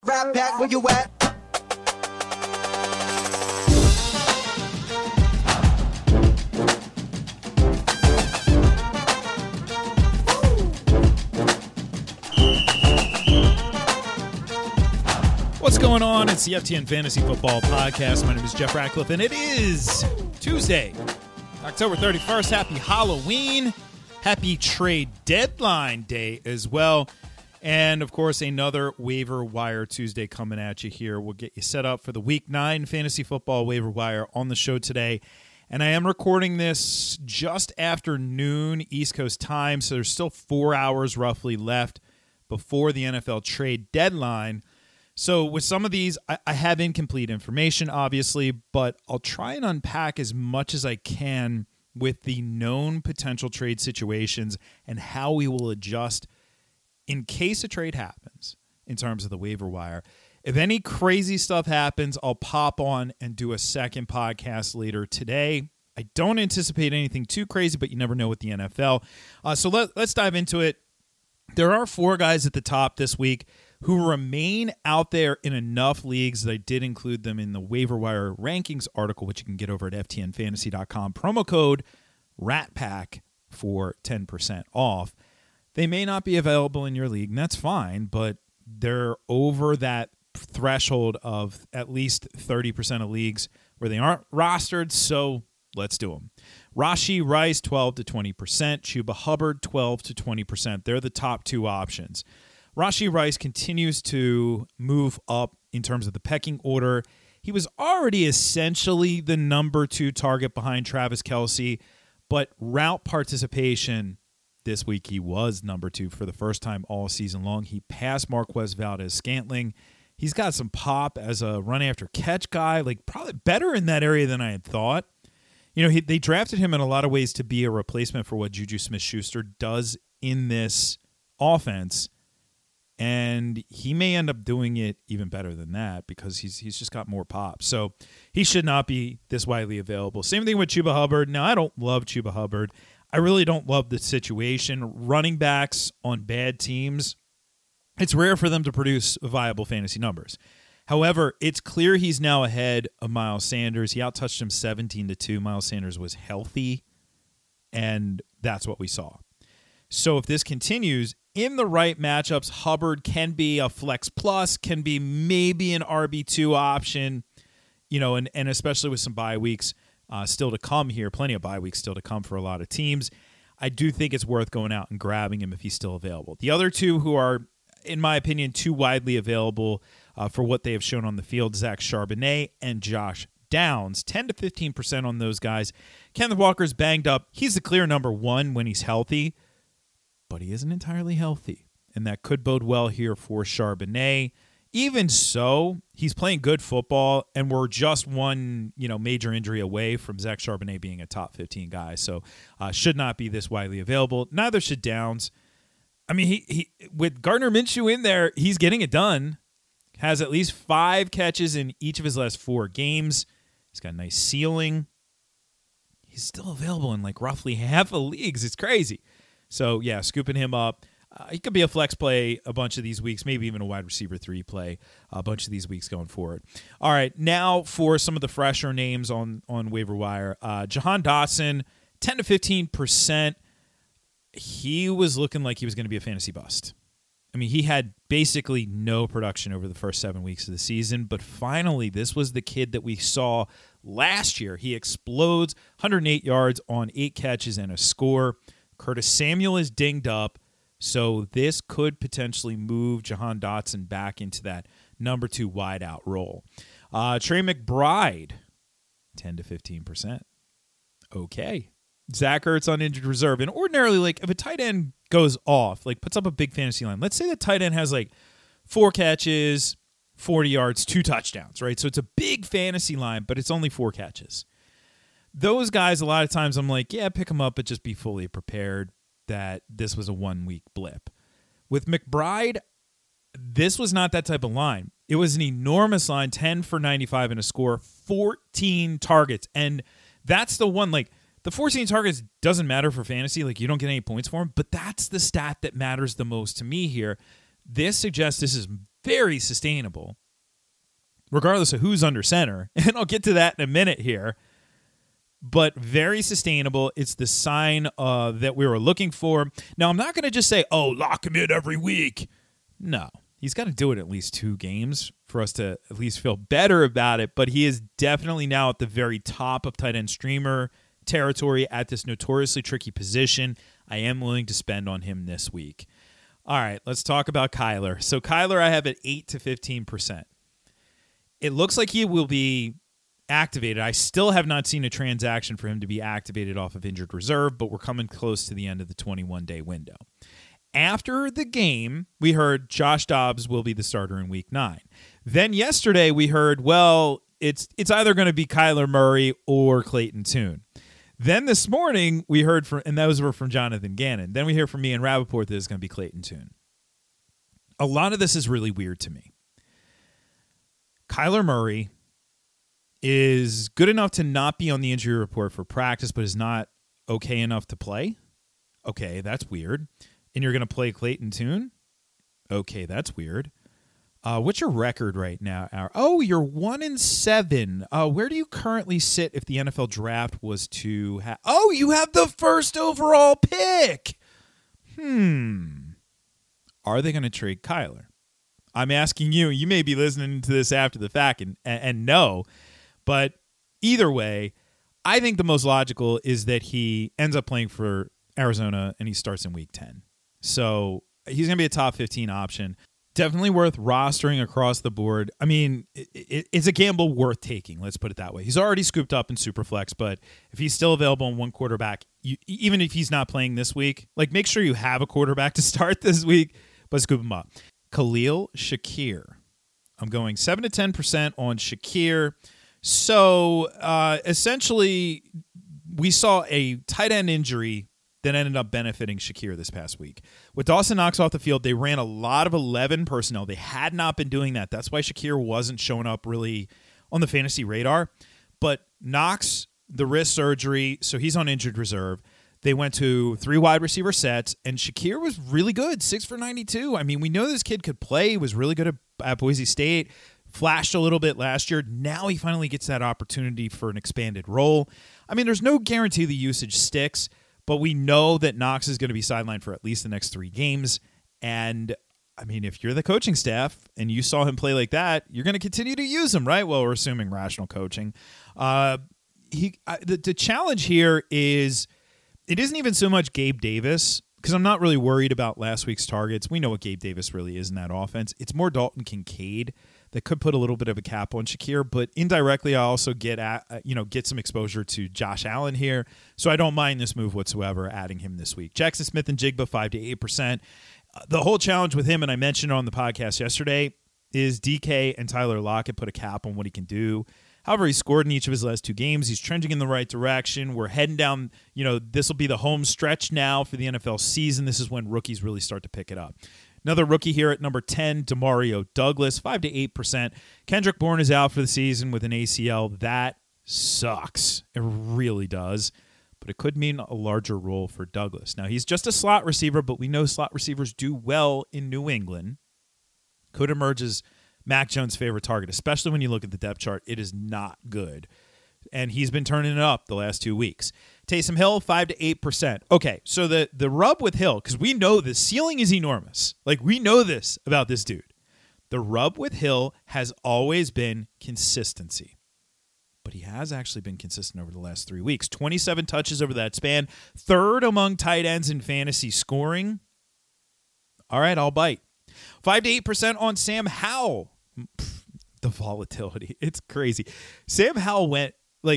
Right back where you at. What's going on? It's the FTN Fantasy Football Podcast. My name is Jeff Ratcliffe, and it is Tuesday, October 31st. Happy Halloween. Happy trade deadline day as well. And, of course, another waiver wire Tuesday coming at you here. We'll get you set up for the Week 9 Fantasy Football waiver wire on the show today. And I am recording this just after noon East Coast time, so there's still 4 hours roughly left before the NFL trade deadline. So with some of these, I have incomplete information, obviously, but I'll try and unpack as much as I can with the known potential trade situations and how we will adjust in case a trade happens in terms of the waiver wire. If any crazy stuff happens, I'll pop on and do a second podcast later today. I don't anticipate anything too crazy, but you never know with the NFL. So let's dive into it. There are 4 guys at the top this week who remain out there in enough leagues that I did include them in the waiver wire rankings article, which you can get over at ftnfantasy.com. Promo code RATPACK for 10% off. They may not be available in your league, and that's fine, but they're over that threshold of at least 30% of leagues where they aren't rostered, so let's do them. Rashee Rice, 12 to 20%. Chuba Hubbard, 12 to 20%. They're the top 2 options. Rashee Rice continues to move up in terms of the pecking order. He was already essentially the number 2 target behind Travis Kelce, but route participation this week he was number 2 for the first time all season long. He passed Marquez Valdes-Scantling. He's got some pop as a run after catch guy, like probably better in that area than I had thought. You know, they drafted him in a lot of ways to be a replacement for what Juju Smith-Schuster does in this offense. And he may end up doing it even better than that because he's just got more pop. So he should not be this widely available. Same thing with Chuba Hubbard. Now, I don't love Chuba Hubbard. I really don't love the situation. Running backs on bad teams, it's rare for them to produce viable fantasy numbers. However, it's clear he's now ahead of Miles Sanders. He outtouched him 17-2. Miles Sanders was healthy, and that's what we saw. So if this continues, in the right matchups, Hubbard can be a flex plus, can be maybe an RB2 option, you know, and especially with some bye weeks still to come here, plenty of bye weeks still to come for a lot of teams. I do think it's worth going out and grabbing him if he's still available. The other 2 who are, in my opinion, too widely available for what they have shown on the field, Zach Charbonnet and Josh Downs, 10 to 15% on those guys. Kenneth Walker's banged up. He's the clear number 1 when he's healthy, but he isn't entirely healthy, and that could bode well here for Charbonnet. Even so, he's playing good football, and we're just one, major injury away from Zach Charbonnet being a top 15 guy, so should not be this widely available. Neither should Downs. I mean, he with Gardner Minshew in there, he's getting it done. Has at least 5 catches in each of his last 4 games. He's got a nice ceiling. He's still available in like roughly half of leagues. It's crazy. So, yeah, scooping him up. He could be a flex play a bunch of these weeks, maybe even a wide receiver 3 play a bunch of these weeks going forward. All right, now for some of the fresher names on waiver wire. Jahan Dotson, 10 to 15%. He was looking like he was going to be a fantasy bust. I mean, he had basically no production over the first 7 weeks of the season, but finally, this was the kid that we saw last year. He explodes, 108 yards on 8 catches and a score. Curtis Samuel is dinged up, so this could potentially move Jahan Dotson back into that number 2 wideout role. Trey McBride, 10 to 15%. Okay. Zach Ertz on injured reserve. And ordinarily, like, if a tight end goes off, like, puts up a big fantasy line, let's say the tight end has, like, 4 catches, 40 yards, 2 touchdowns, right? So it's a big fantasy line, but it's only 4 catches. Those guys, a lot of times I'm like, yeah, pick them up, but just be fully prepared that this was a 1-week blip. With McBride, this was not that type of line. It was an enormous line, 10 for 95 and a score, 14 targets. And that's the one, like, the 14 targets doesn't matter for fantasy. Like, you don't get any points for him, but that's the stat that matters the most to me here. This suggests this is very sustainable, regardless of who's under center. And I'll get to that in a minute here. But very sustainable. It's the sign that we were looking for. Now, I'm not going to just say, oh, lock him in every week. No. He's got to do it at least 2 games for us to at least feel better about it. But he is definitely now at the very top of tight end streamer territory at this notoriously tricky position. I am willing to spend on him this week. All right, let's talk about Kyler. So Kyler I have at 8 to 15%. It looks like he will be activated. I still have not seen a transaction for him to be activated off of injured reserve, but we're coming close to the end of the 21-day window. After the game, we heard Josh Dobbs will be the starter in Week 9. Then yesterday we heard, well, it's either going to be Kyler Murray or Clayton Tune. Then this morning we heard and those were from Jonathan Gannon. Then we hear from me and Rappaport that it's going to be Clayton Tune. A lot of this is really weird to me. Kyler Murray is good enough to not be on the injury report for practice, but is not okay enough to play. Okay, that's weird. And you're going to play Clayton Tune? Okay, that's weird. What's your record right now? Oh, you're 1-7. Where do you currently sit if the NFL draft was to have? Oh, you have the first overall pick. Are they going to trade Kyler? I'm asking you. You may be listening to this after the fact and no. But either way, I think the most logical is that he ends up playing for Arizona and he starts in Week 10. So he's going to be a top 15 option. Definitely worth rostering across the board. I mean, it's a gamble worth taking. Let's put it that way. He's already scooped up in Superflex, but if he's still available in one quarterback, even if he's not playing this week, like make sure you have a quarterback to start this week, but scoop him up. Khalil Shakir. I'm going 7 to 10% on Shakir. So essentially, we saw a tight end injury that ended up benefiting Shakir this past week. With Dawson Knox off the field, they ran a lot of 11 personnel. They had not been doing that. That's why Shakir wasn't showing up really on the fantasy radar. But Knox, the wrist surgery, so he's on injured reserve. They went to 3 wide receiver sets, and Shakir was really good, 6 for 92. I mean, we know this kid could play. He was really good at Boise State, flashed a little bit last year. Now he finally gets that opportunity for an expanded role. I mean, there's no guarantee the usage sticks, but we know that Knox is going to be sidelined for at least the next 3 games. And, I mean, if you're the coaching staff and you saw him play like that, you're going to continue to use him, right? Well, we're assuming rational coaching. The challenge here is it isn't even so much Gabe Davis, because I'm not really worried about last week's targets. We know what Gabe Davis really is in that offense. It's more Dalton Kincaid that could put a little bit of a cap on Shakir, but indirectly I also get some exposure to Josh Allen here, so I don't mind this move whatsoever, adding him this week. Jackson Smith and Jigba 5 to 8%. The whole challenge with him, and I mentioned it on the podcast yesterday, is DK and Tyler Lockett put a cap on what he can do. However, he scored in each of his last 2 games. He's trending in the right direction. We're heading down, this will be the home stretch now for the NFL season. This is when rookies really start to pick it up. Another rookie here at number 10, Demario Douglas, 5 to 8%. Kendrick Bourne is out for the season with an ACL. That sucks. It really does. But it could mean a larger role for Douglas. Now, he's just a slot receiver, but we know slot receivers do well in New England. Could emerge as Mac Jones' favorite target, especially when you look at the depth chart. It is not good. And he's been turning it up the last 2 weeks. Taysom Hill, 5 to 8%. Okay, so the rub with Hill, because we know the ceiling is enormous. Like, we know this about this dude. The rub with Hill has always been consistency. But he has actually been consistent over the last 3 weeks. 27 touches over that span. 3rd among tight ends in fantasy scoring. All right, I'll bite. 5 to 8% on Sam Howell. The volatility. It's crazy. Sam Howell went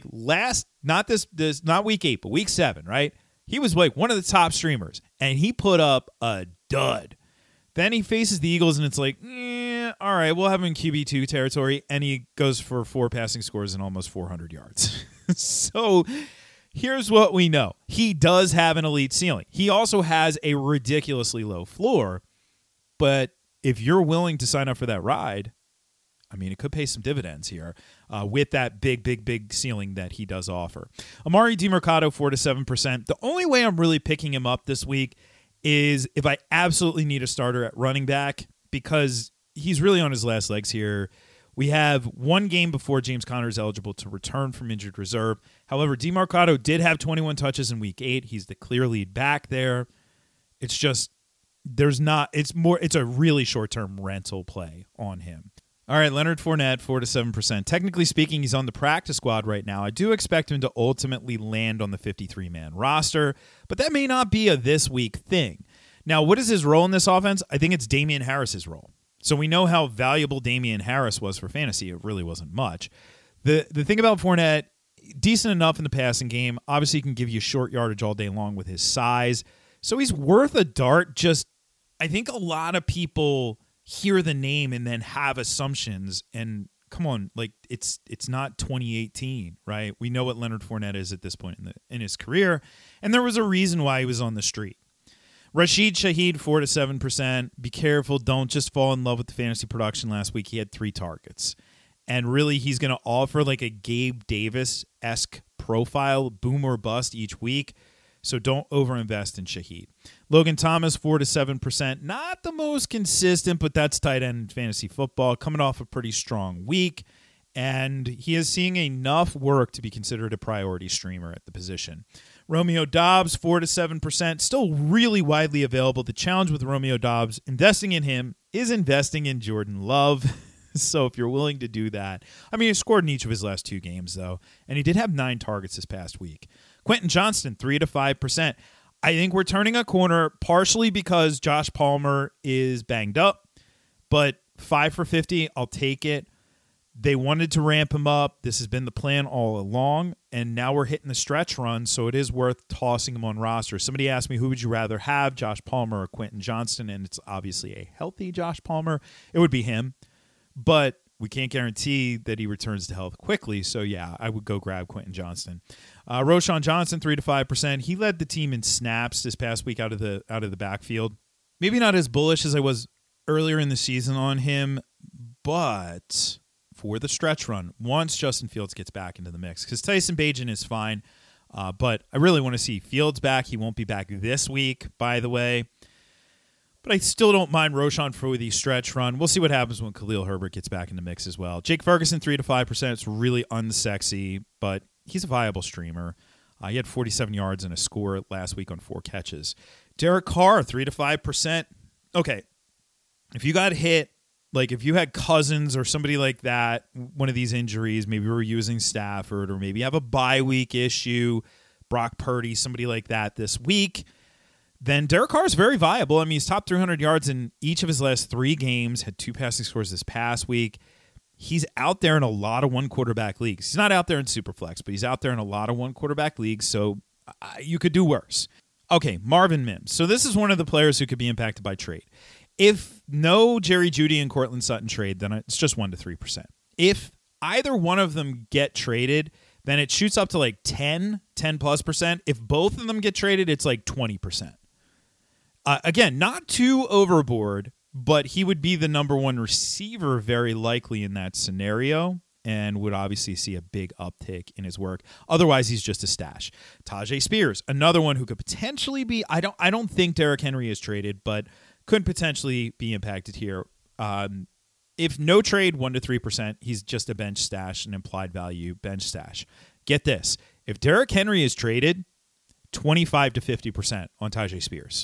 not week 8, but week 7, right? He was like one of the top streamers, and he put up a dud. Then he faces the Eagles, and it's like, all right, we'll have him in QB2 territory, and he goes for 4 passing scores and almost 400 yards. So here's what we know. He does have an elite ceiling. He also has a ridiculously low floor, but if you're willing to sign up for that ride, I mean, it could pay some dividends here with that big ceiling that he does offer. Amari DiMercado, 4 to 7%. The only way I'm really picking him up this week is if I absolutely need a starter at running back, because he's really on his last legs here. We have one game before James Conner is eligible to return from injured reserve. However, DeMarcado did have 21 touches in Week 8. He's the clear lead back there. It's just it's a really short-term rental play on him. All right, Leonard Fournette, 4-7%. Technically speaking, he's on the practice squad right now. I do expect him to ultimately land on the 53-man roster, but that may not be a this week thing. Now, what is his role in this offense? I think it's Damian Harris's role. So we know how valuable Damian Harris was for fantasy. It really wasn't much. The thing about Fournette, decent enough in the passing game. Obviously, he can give you short yardage all day long with his size. So he's worth a dart. Just, I think a lot of people hear the name and then have assumptions. And come on, like it's not 2018, right? We know what Leonard Fournette is at this point in his career. And there was a reason why he was on the street. Rashid Shaheed, 4-7%. Be careful. Don't just fall in love with the fantasy production last week. He had 3 targets. And really, he's going to offer like a Gabe Davis-esque profile, boom or bust each week. So don't overinvest in Shaheed. Logan Thomas, 4-7%. Not the most consistent, but that's tight end fantasy football. Coming off a pretty strong week. And he is seeing enough work to be considered a priority streamer at the position. Romeo Doubs, 4-7%, still really widely available. The challenge with Romeo Doubs, investing in him, is investing in Jordan Love. So if you're willing to do that, I mean, he scored in each of his last 2 games, though, and he did have 9 targets this past week. Quentin Johnston, 3-5%. I think we're turning a corner partially because Josh Palmer is banged up, but 5 for 50, I'll take it. They wanted to ramp him up. This has been the plan all along, and now we're hitting the stretch run, so it is worth tossing him on roster. Somebody asked me, who would you rather have, Josh Palmer or Quentin Johnston, and it's obviously a healthy Josh Palmer. It would be him, but we can't guarantee that he returns to health quickly, so yeah, I would go grab Quentin Johnston. Roschon Johnson, 3-5%. He led the team in snaps this past week out of the backfield. Maybe not as bullish as I was earlier in the season on him, but for the stretch run once Justin Fields gets back into the mix, because Tyson Bagent is fine, but I really want to see Fields back. He won't be back this week, by the way, but I still don't mind Roschon for the stretch run. We'll see what happens when Khalil Herbert gets back in the mix as well. Jake Ferguson, 3-5%. It's really unsexy, but he's a viable streamer. He had 47 yards and a score last week on 4 catches. Derek Carr, 3-5%. Okay, if you got hit, like if you had Cousins or somebody like that, one of these injuries, maybe we're using Stafford, or maybe you have a bye week issue, Brock Purdy, somebody like that this week, then Derek Carr is very viable. I mean, he's top 300 yards in each of his last 3 games, had 2 passing scores this past week. He's out there in a lot of 1-quarterback leagues. He's not out there in Superflex, but he's out there in a lot of 1-quarterback leagues, so you could do worse. Okay, Marvin Mims. So this is one of the players who could be impacted by trade. If no Jerry Jeudy and Cortland Sutton trade, then it's just 1-3%. If either one of them get traded, then it shoots up to like 10+%. If both of them get traded, it's like 20%. Again, not too overboard, but he would be the number 1 receiver very likely in that scenario and would obviously see a big uptick in his work. Otherwise, he's just a stash. Tajay Spears, another one who could potentially be, I don't think Derrick Henry is traded, but could potentially be impacted here. If no trade, 1-3%, he's just a bench stash, an implied value bench stash. Get this. If Derrick Henry is traded, 25-50% on Tajay Spears.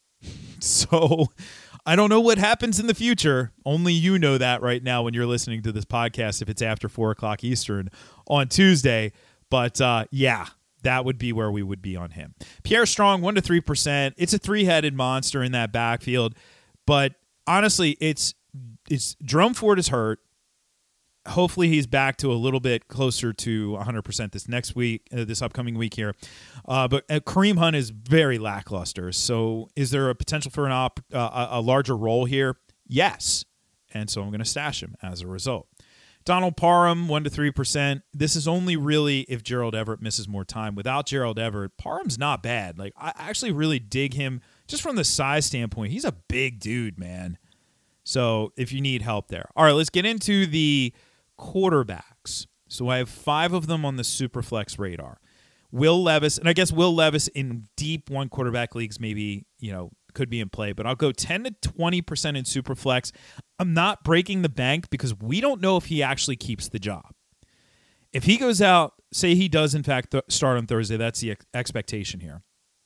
So I don't know what happens in the future. Only you know that right now when you're listening to this podcast, if it's after 4 o'clock Eastern on Tuesday. But yeah, that would be where we would be on him. Pierre Strong, 1-3%. It's a 3-headed monster in that backfield. But honestly, it's Jerome Ford is hurt. Hopefully he's back to a little bit closer to 100% this next week, this upcoming week here. But Kareem Hunt is very lackluster. So is there a potential for a larger role here? Yes. And so I'm going to stash him as a result. Donald Parham, 1-3%. This is only really if Gerald Everett misses more time. Without Gerald Everett, Parham's not bad. Like, I actually really dig him just from the size standpoint. He's a big dude, man. So if you need help there. All right, let's get into the quarterbacks. So I have 5 of them on the Superflex radar. Will Levis, and I guess Will Levis in deep 1-quarterback leagues maybe, could be in play, but I'll go 10 to 20% in Superflex. I'm not breaking the bank because we don't know if he actually keeps the job. If he goes out, say he does in fact start on Thursday, that's the expectation here,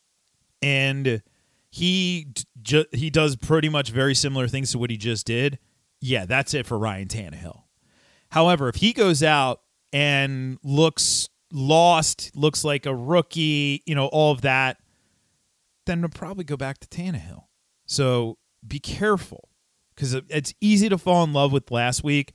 and he does pretty much very similar things to what he just did, yeah, that's it for Ryan Tannehill. However, if he goes out and looks lost, looks like a rookie, all of that, then we'll probably go back to Tannehill. So be careful, because it's easy to fall in love with last week,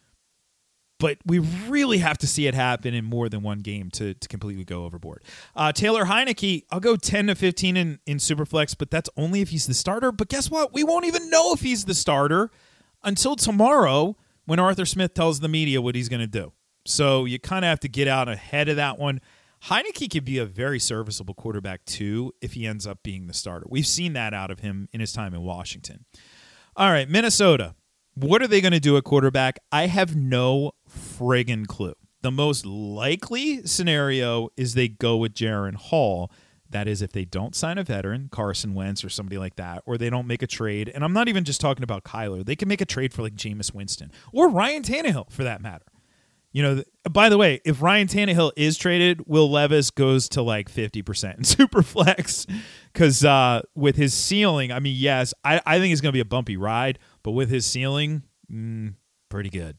but we really have to see it happen in more than one game to completely go overboard. Taylor Heineke, I'll go 10 to 15 in Superflex, but that's only if he's the starter. But guess what? We won't even know if he's the starter until tomorrow when Arthur Smith tells the media what he's going to do. So you kind of have to get out ahead of that one. Heineke could be a very serviceable quarterback, too, if he ends up being the starter. We've seen that out of him in his time in Washington. All right, Minnesota. What are they going to do at quarterback? I have no friggin' clue. The most likely scenario is they go with Jaren Hall. That is, if they don't sign a veteran, Carson Wentz or somebody like that, or they don't make a trade. And I'm not even just talking about Kyler. They can make a trade for like Jameis Winston or Ryan Tannehill for that matter. By the way, if Ryan Tannehill is traded, Will Levis goes to like 50% in Superflex because with his ceiling, I mean, yes, I think it's going to be a bumpy ride, but with his ceiling, pretty good.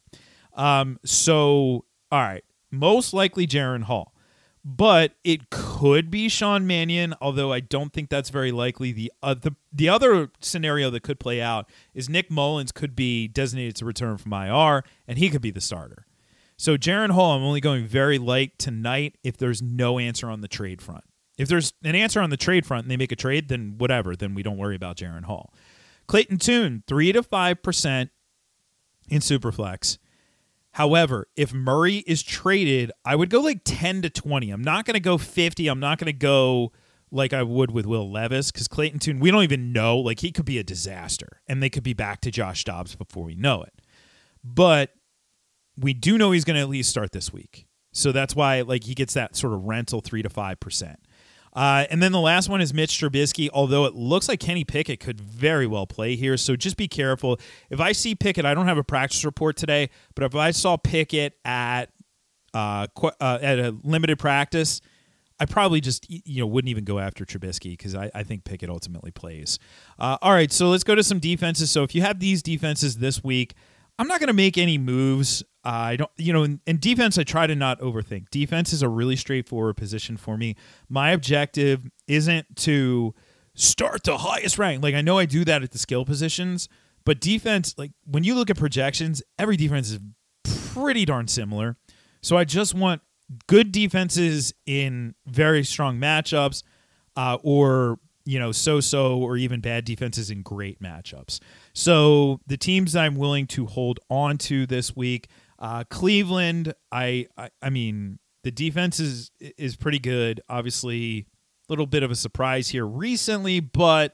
So, all right, most likely Jaren Hall, but it could be Sean Mannion, although I don't think that's very likely. The other scenario that could play out is Nick Mullins could be designated to return from IR, and he could be the starter. So Jaren Hall, I'm only going very light tonight if there's no answer on the trade front. If there's an answer on the trade front and they make a trade, then whatever. Then we don't worry about Jaren Hall. Clayton Tune, 3 to 5% in Superflex. However, if Murray is traded, I would go like 10 to 20. I'm not going to go 50. I'm not going to go like I would with Will Levis because Clayton Tune, we don't even know. Like, he could be a disaster, and they could be back to Josh Dobbs before we know it. But we do know he's going to at least start this week. So that's why he gets that sort of rental 3 to 5%. And then the last one is Mitch Trubisky, although it looks like Kenny Pickett could very well play here. So just be careful. If I see Pickett, I don't have a practice report today, but if I saw Pickett at a limited practice, I probably just wouldn't even go after Trubisky because I think Pickett ultimately plays. All right, so let's go to some defenses. So if you have these defenses this week, I'm not going to make any moves. I don't, in defense, I try to not overthink. Defense is a really straightforward position for me. My objective isn't to start the highest rank. I know I do that at the skill positions, but defense, when you look at projections, every defense is pretty darn similar. So I just want good defenses in very strong matchups, or so-so or even bad defenses in great matchups. So the teams I'm willing to hold on to this week, Cleveland, I mean, the defense is pretty good. Obviously, a little bit of a surprise here recently, but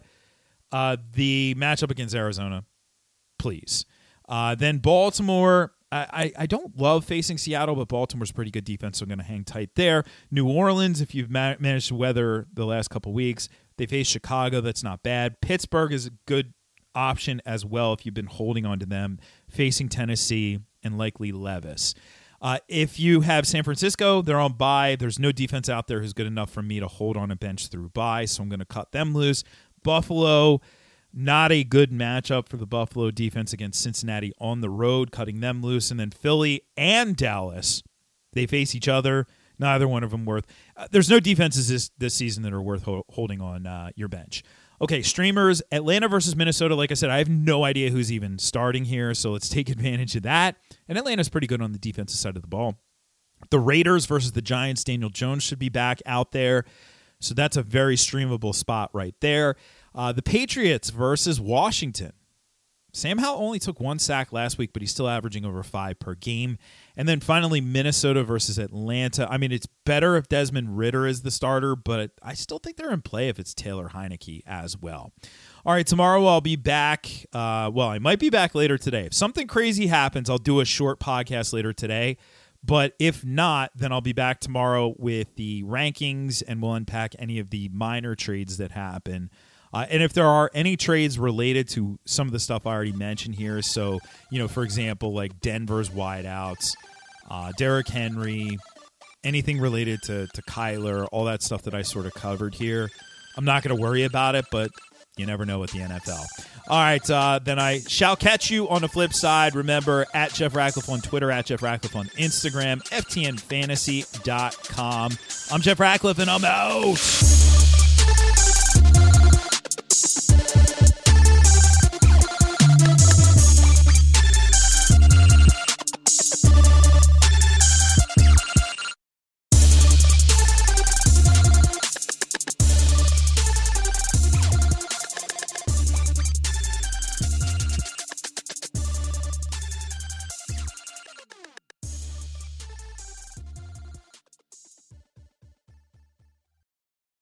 the matchup against Arizona, please. Then Baltimore, I don't love facing Seattle, but Baltimore's pretty good defense, so I'm going to hang tight there. New Orleans, if you've managed to weather the last couple weeks, they face Chicago. That's not bad. Pittsburgh is a good option as well if you've been holding on to them, facing Tennessee and likely Levis. If you have San Francisco, they're on bye. There's no defense out there who's good enough for me to hold on a bench through bye, so I'm going to cut them loose. Buffalo, not a good matchup for the Buffalo defense against Cincinnati on the road, cutting them loose. And then Philly and Dallas, they face each other. Neither one of them worth. There's no defenses this season that are worth holding on your bench. Okay, streamers, Atlanta versus Minnesota. Like I said, I have no idea who's even starting here, so let's take advantage of that. And Atlanta's pretty good on the defensive side of the ball. The Raiders versus the Giants, Daniel Jones should be back out there, so that's a very streamable spot right there. The Patriots versus Washington. Sam Howell only took 1 sack last week, but he's still averaging over 5 per game. And then finally, Minnesota versus Atlanta. I mean, it's better if Desmond Ridder is the starter, but I still think they're in play if it's Taylor Heineke as well. All right, tomorrow I'll be back. I might be back later today. If something crazy happens, I'll do a short podcast later today. But if not, then I'll be back tomorrow with the rankings, and we'll unpack any of the minor trades that happen. And if there are any trades related to some of the stuff I already mentioned here, so, for example, like Denver's wideouts, Derrick Henry, anything related to Kyler, all that stuff that I sort of covered here, I'm not going to worry about it, but you never know with the NFL. All right, then I shall catch you on the flip side. Remember, at Jeff Ratcliffe on Twitter, at Jeff Ratcliffe on Instagram, ftnfantasy.com. I'm Jeff Ratcliffe, and I'm out.